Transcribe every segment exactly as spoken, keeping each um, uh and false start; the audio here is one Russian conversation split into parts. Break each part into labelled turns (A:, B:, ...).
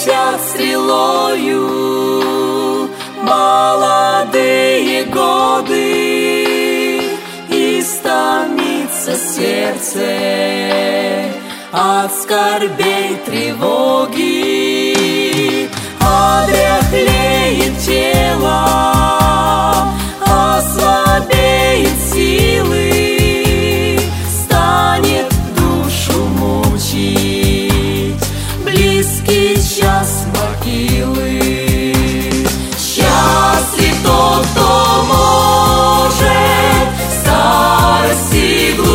A: летят стрелою молодые годы, истомится сердце от скорбей тревоги, одряхлеет тело, ослабеет силы, станет душу мучить близкий час могилы. Счастлив тот, кто может в старости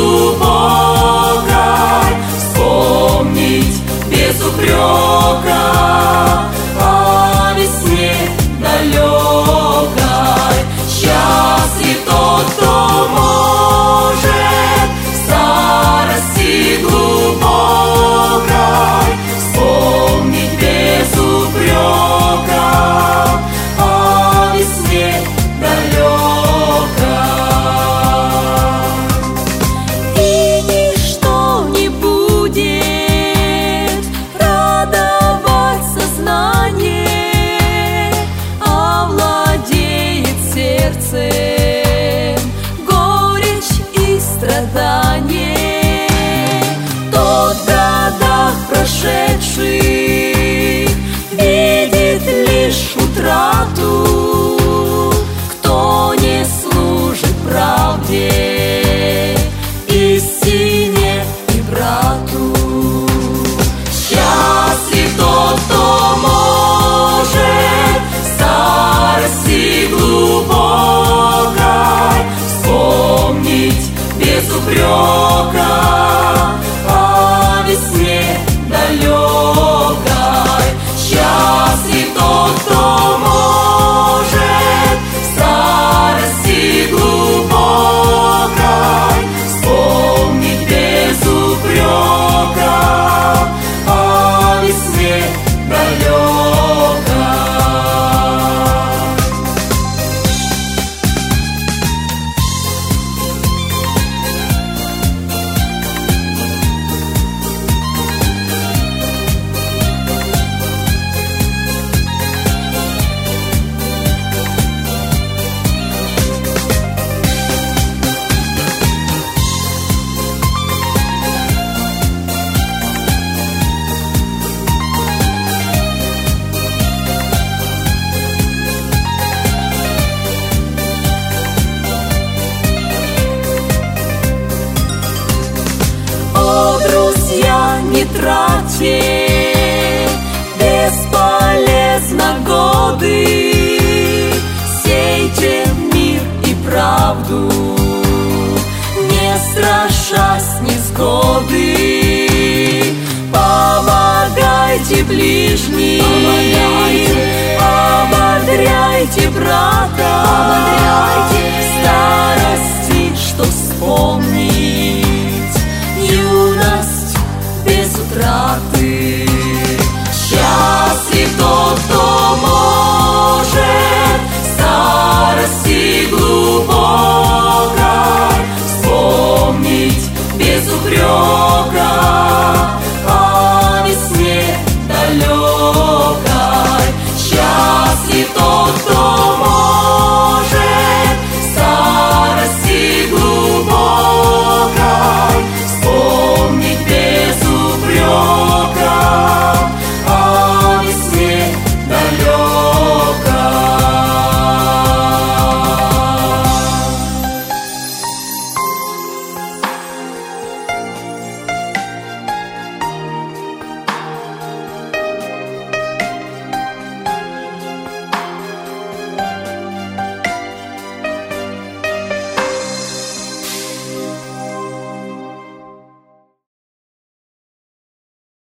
A: глубокой вспомнить без упрека о весне далекой. Счастлив тот, кто может в старости глубокой вспомнить без упрека о весне далекой. И ничто не будет радовать сознание, овладеет сердцем горечь и страдание. Тот в годах прошедших видит лишь утрату, кто не служит правде, истине и брату. Счастлив тот, кто может в старости глубокой вспомнить без упрека о весне далекой. Счастлив тот, кто может в старости глубокой вспомнить без упрека о весне далекой. О, друзья, не тратьте бесполезно годы, сейте мир и правду, не страшась невзгоды. Помогайте ближним, помогайте, ободряйте брата, ободряйте в старости, что вспомнит